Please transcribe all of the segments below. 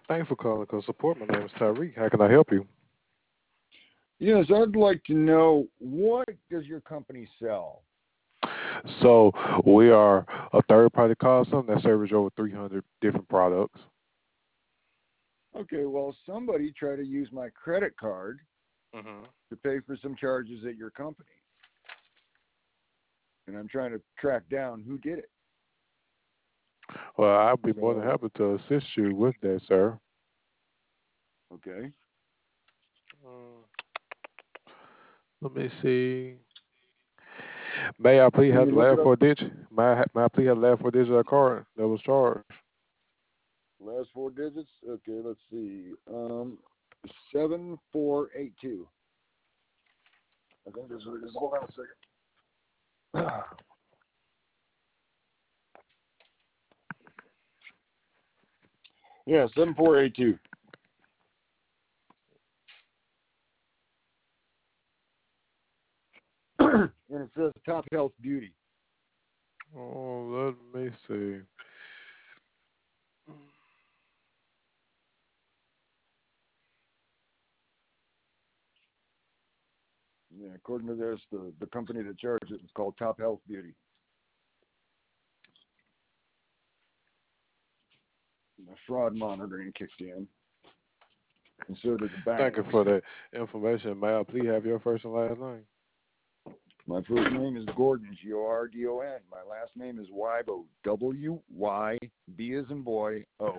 Thanks for calling Cause Support. My name is Tyreek. How can I help you? Yes, I'd like to know what does your company sell? So we are a third party call center that serves over 300 different products. Okay, well, somebody tried to use my credit card hmm to pay for some charges at your company, and I'm trying to track down who did it. Well, I'll be more than So, happy to assist you with that, sir. okay. Mm, Let me see. May I please Can have you the look it last up? four digits? May I please have the last four digits of the card that was charged? Last four digits? Okay, let's see. 7482. I think that's what it is. Hold on a second. Yeah, 7482. And it says Top Health Beauty. Oh, let me see. Yeah, according to this, the company that charged it is called Top Health Beauty. The fraud monitoring kicked in, and so did the Thank bank. you for that information. May I please have your first and last name? My first name is Gordon, Gordon. My last name is Wybo, W-Y-B as in boy, O.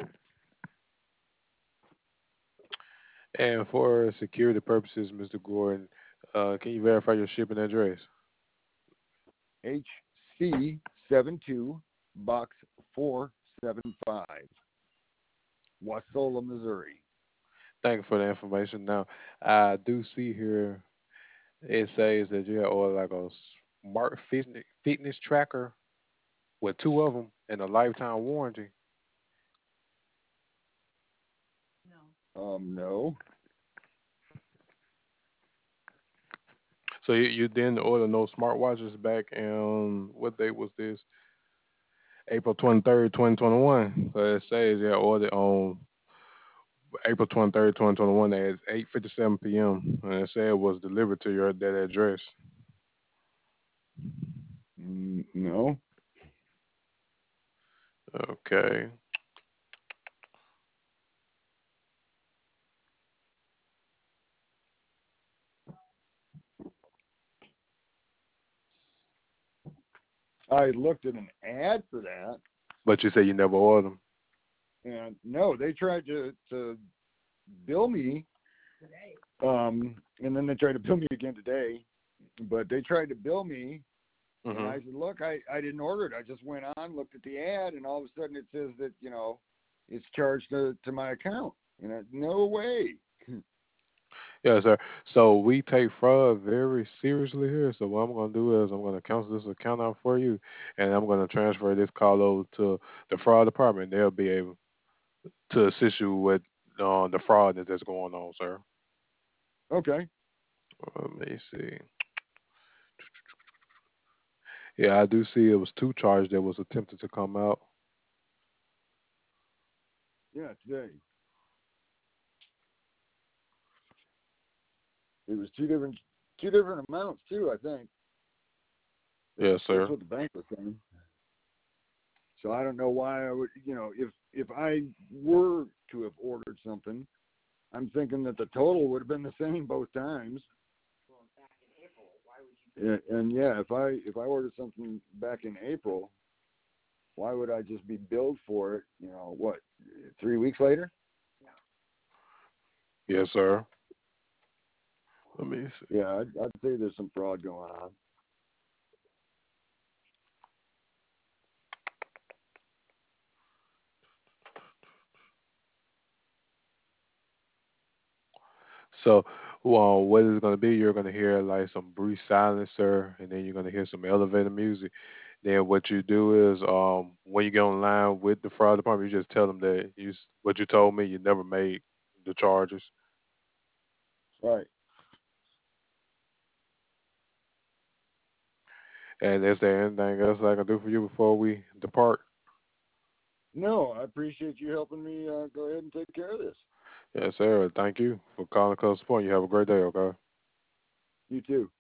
And for security purposes, Mr. Gordon, can you verify your shipping address? HC72, Box 475, Wasola, Missouri. Thank you for the information. Now, I do see here it says that you have ordered like a smart fitness tracker with two of them and a lifetime warranty. No. So you didn't order no smartwatches back in what date was this? April 23rd, 2021. So it says you ordered on April 23rd, 2021 at 8:57 p.m. and it said it was delivered to your that address. No. Okay. I looked at an ad for that, But you say you never ordered them. and no, they tried to bill me, and then they tried to bill me again today, but they tried to bill me. And hmm I said, look, I didn't order it. I just went on, looked at the ad, and all of a sudden it says that, it's charged to my account. And no way. Yeah, sir. So we take fraud very seriously here. So what I'm going to do is I'm going to cancel this account out for you, and I'm going to transfer this call over to the fraud department. They'll be able to assist you with the fraud that's going on, sir. Okay. Let me see. Yeah, I do see it was two charges that was attempted to come out. Yeah, today. It was two different amounts too, I think. Yes, That's sir. what the bank was saying. So I don't know why I would, if I were to have ordered something, I'm thinking that the total would have been the same both times. And yeah, if I ordered something back in April, why would I just be billed for it? 3 weeks later? Yes, sir. Let me see. Yeah, I'd say there's some fraud going on. So, well, what it's going to be, you're going to hear like some brief silence, sir, and then you're going to hear some elevator music. Then what you do is, when you get online with the fraud department, you just tell them that what you told me, you never made the charges. Right. And is there anything else I can do for you before we depart? No, I appreciate you helping me go ahead and take care of this. Yes, sir. Thank you for calling Close Point. You have a great day, okay? You too.